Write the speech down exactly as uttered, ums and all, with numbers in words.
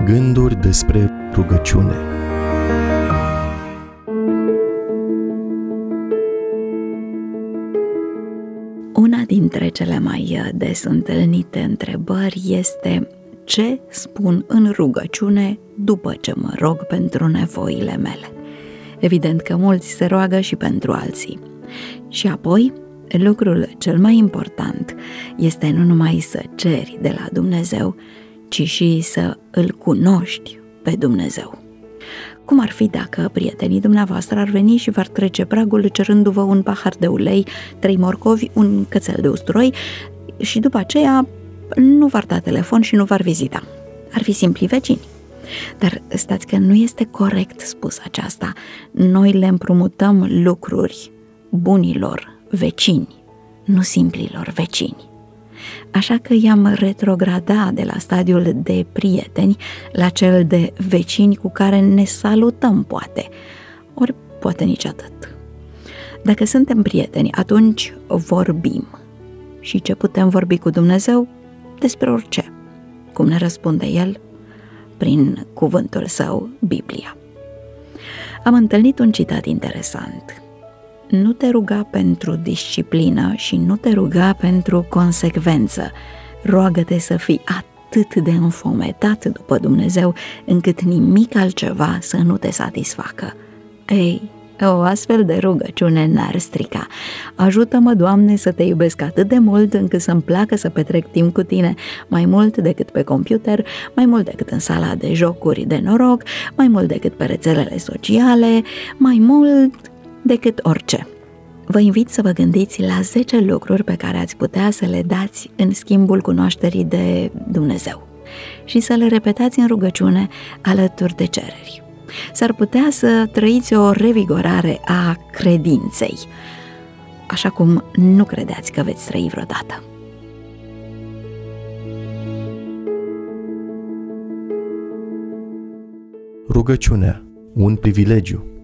Gânduri despre rugăciune. Una dintre cele mai des întâlnite întrebări este: ce spun în rugăciune după ce mă rog pentru nevoile mele? Evident că mulți se roagă și pentru alții. Și apoi, lucrul cel mai important este nu numai să ceri de la Dumnezeu, ci și să îl cunoști pe Dumnezeu. Cum ar fi dacă prietenii dumneavoastră ar veni și v-ar trece pragul cerându-vă un pahar de ulei, trei morcovi, un cățel de usturoi și după aceea nu v-ar da telefon și nu v-ar vizita? Ar fi simpli vecini. Dar stați că nu este corect spus aceasta. Noi le împrumutăm lucruri bunilor vecini, nu simplilor vecini. Așa că i-am retrogradat de la stadiul de prieteni la cel de vecini cu care ne salutăm poate, ori poate nici atât. Dacă suntem prieteni, atunci vorbim. Și ce putem vorbi cu Dumnezeu? Despre orice. Cum ne răspunde El? Prin cuvântul Său, Biblia. Am întâlnit un citat interesant. Nu te ruga pentru disciplină și nu te ruga pentru consecvență. Roagă-te să fii atât de înfometat după Dumnezeu încât nimic altceva să nu te satisfacă. Ei, o astfel de rugăciune n-ar strica. Ajută-mă, Doamne, să te iubesc atât de mult încât să-mi placă să petrec timp cu Tine, mai mult decât pe computer, mai mult decât în sala de jocuri de noroc, mai mult decât pe rețelele sociale, mai mult decât orice. Vă invit să vă gândiți la zece lucruri pe care ați putea să le dați în schimbul cunoașterii de Dumnezeu și să le repetați în rugăciune alături de cereri. S-ar putea să trăiți o revigorare a credinței, așa cum nu credeați că veți trăi vreodată. Rugăciunea, un privilegiu.